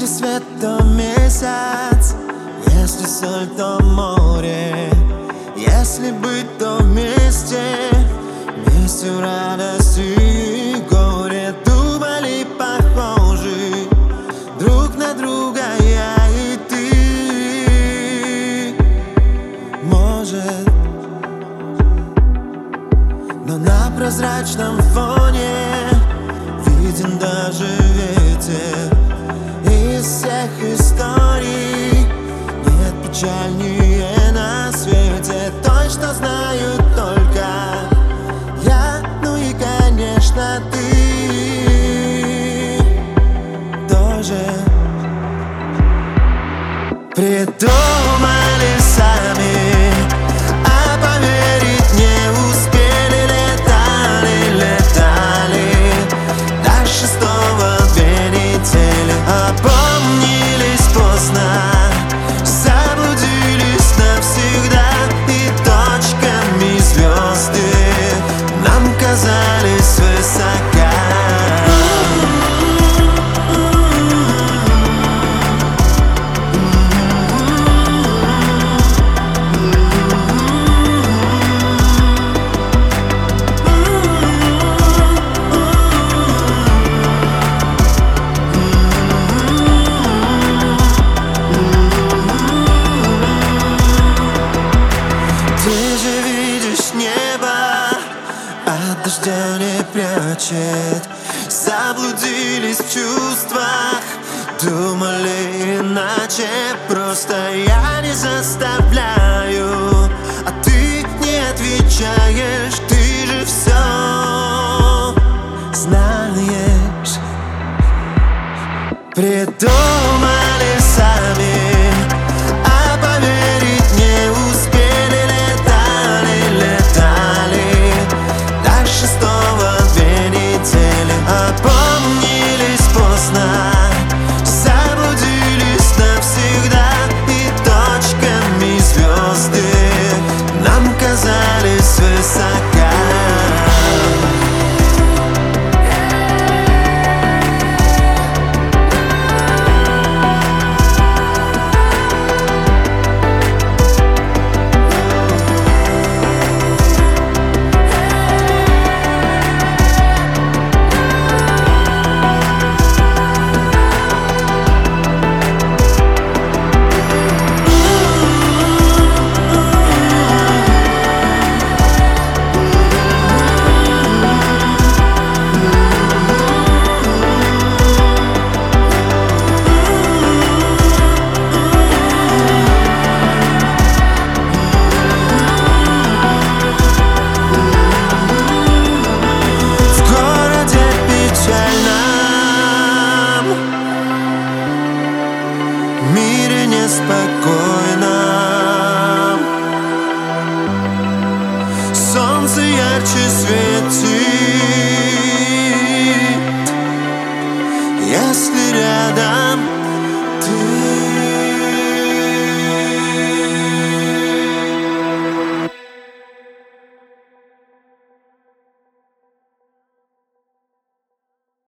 Если свет, то месяц, если соль, то море. Если быть, то вместе, вместе в радости и горе. Думали похожи друг на друга я и ты. Может, но на прозрачном фоне виден даже ветер. Из всех историй нет печальнее на свете. Той, что знаю только я, ну и, конечно, ты тоже. Придумали сами, а поверить не успели. Летали до 6-го 2 недели. Опомнились поздно, заблудились навсегда. И точками звезды нам казались высока. Ты же видишь небо, от дождя не прячет. Заблудились в чувствах, думали иначе. Просто я не заставляю, а ты не отвечаешь.